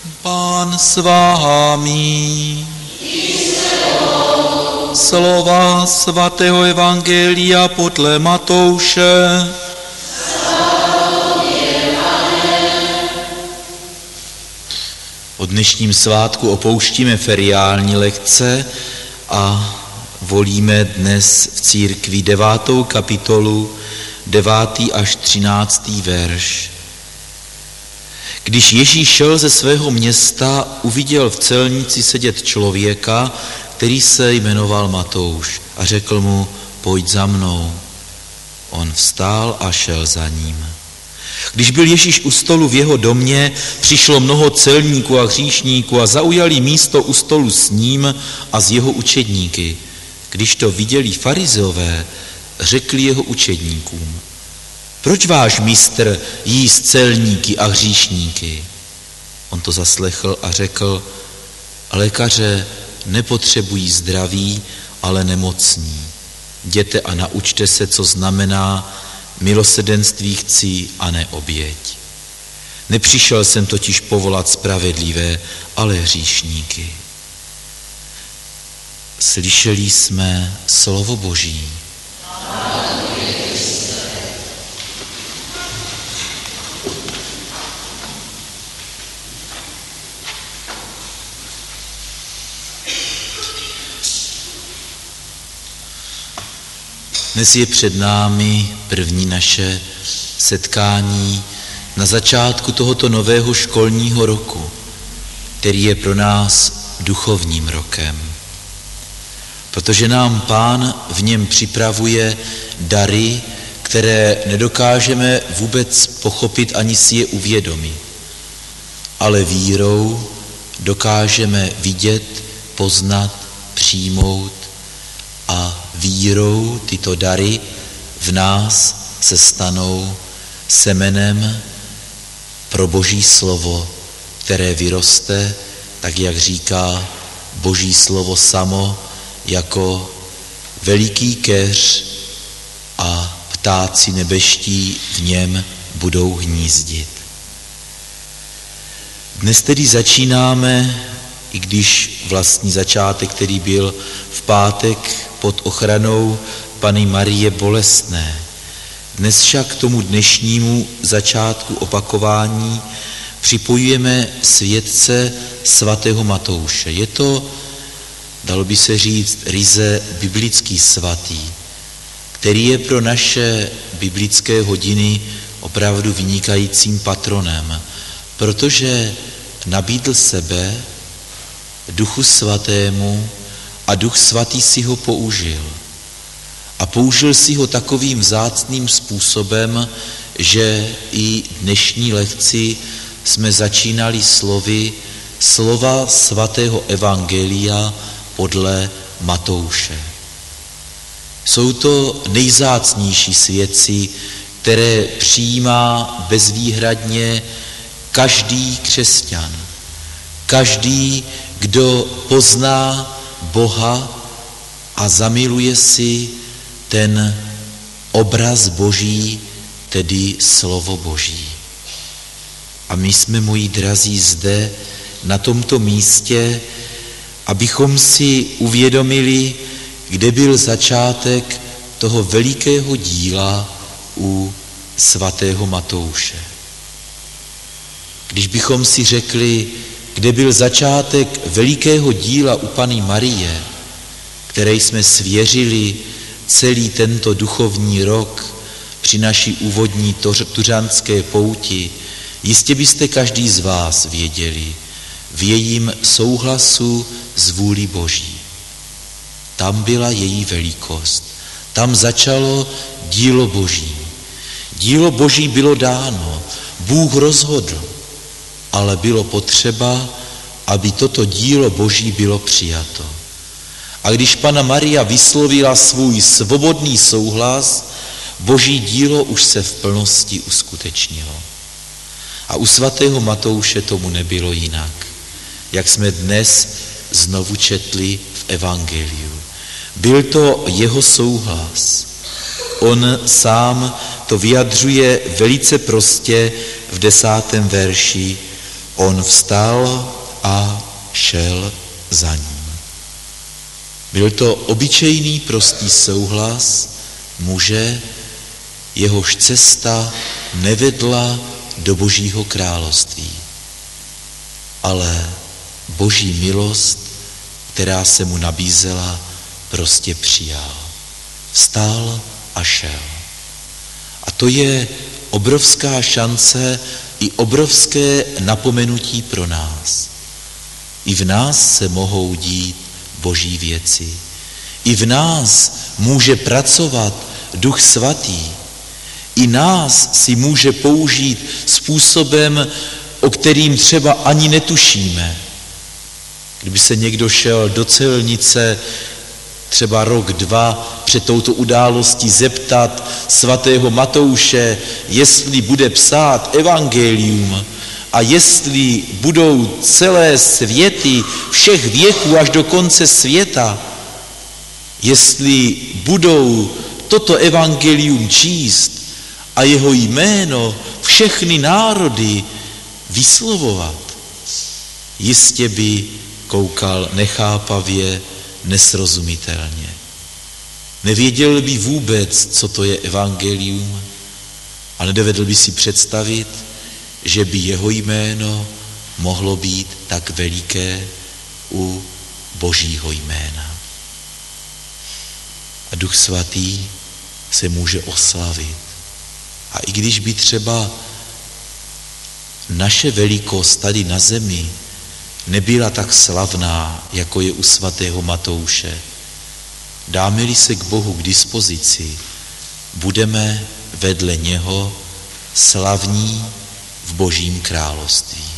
Pán s vámi. Slova svatého evangelia podle Matouše. O dnešním svátku opouštíme feriální lekce a volíme dnes v církvi 9. kapitolu, 9. až 13. verš. Když Ježíš šel ze svého města, uviděl v celnici sedět člověka, který se jmenoval Matouš, a řekl mu: pojď za mnou. On vstál a šel za ním. Když byl Ježíš u stolu v jeho domě, přišlo mnoho celníků a hříšníků a zaujali místo u stolu s ním a s jeho učedníky. Když to viděli farizeové, řekli jeho učedníkům: proč váš mistr jí s celníky a hříšníky? On to zaslechl a řekl: lékaře nepotřebují zdraví, ale nemocní. Jděte a naučte se, co znamená milosrdenství chci a ne oběť. Nepřišel jsem totiž povolat spravedlivé, ale hříšníky. Slyšeli jsme slovo Boží. Dnes je před námi první naše setkání na začátku tohoto nového školního roku, který je pro nás duchovním rokem. Protože nám Pán v něm připravuje dary, které nedokážeme vůbec pochopit ani si je uvědomit. Ale vírou dokážeme vidět, poznat, přijmout a vírou tyto dary v nás se stanou semenem pro Boží slovo, které vyroste, tak jak říká Boží slovo samo, jako veliký keř a ptáci nebeští v něm budou hnízdit. Dnes tedy začínáme, i když vlastní začátek, který byl v pátek pod ochranou Panny Marie bolestné. Dnes však k tomu dnešnímu začátku opakování připojujeme světce svatého Matouše. Je to, dalo by se říct, ryze biblický svatý, který je pro naše biblické hodiny opravdu vynikajícím patronem, protože nabídl sebe Duchu Svatému a Duch Svatý si ho použil. A použil si ho takovým vzácným způsobem, že i dnešní lekci jsme začínali slova svatého evangelia podle Matouše. Jsou to nejvzácnější svědci, které přijímá bezvýhradně každý křesťan. Každý, kdo pozná Boha a zamiluje si ten obraz Boží, tedy slovo Boží. A my jsme, moji drazí, zde na tomto místě, abychom si uvědomili, kde byl začátek toho velikého díla u svatého Matouše. Když bychom si řekli, kde byl začátek velikého díla u Panny Marie, které jsme svěřili celý tento duchovní rok při naší úvodní tuřanské pouti, jistě byste každý z vás věděli v jejím souhlasu s vůlí Boží. Tam byla její velikost. Tam začalo dílo Boží. Dílo Boží bylo dáno. Bůh rozhodl, ale bylo potřeba, aby toto dílo Boží bylo přijato. A když Panna Maria vyslovila svůj svobodný souhlas, Boží dílo už se v plnosti uskutečnilo. A u svatého Matouše tomu nebylo jinak, jak jsme dnes znovu četli v evangeliu. Byl to jeho souhlas. On sám to vyjadřuje velice prostě v 10. verši. On vstal a šel za ním. Byl to obyčejný prostý souhlas muže, jehož cesta nevedla do Božího království, ale Boží milost, která se mu nabízela, prostě přijal. Vstal a šel. A to je obrovská šance i obrovské napomenutí pro nás. I v nás se mohou dít Boží věci. I v nás může pracovat Duch Svatý. I nás si může použít způsobem, o kterým třeba ani netušíme. Kdyby se někdo šel do celnice třeba rok, dva před touto událostí zeptat svatého Matouše, jestli bude psát evangelium a jestli budou celé světy všech věků až do konce světa, jestli budou toto evangelium číst a jeho jméno všechny národy vyslovovat, jistě by koukal nechápavě, nesrozumitelně. Nevěděl by vůbec, co to je evangelium a nedovedl by si představit, že by jeho jméno mohlo být tak veliké u Božího jména. A Duch Svatý se může oslavit. A i když by třeba naše velikost tady na zemi nebyla tak slavná, jako je u svatého Matouše, dáme-li se k Bohu k dispozici, budeme vedle něho slavní v Božím království.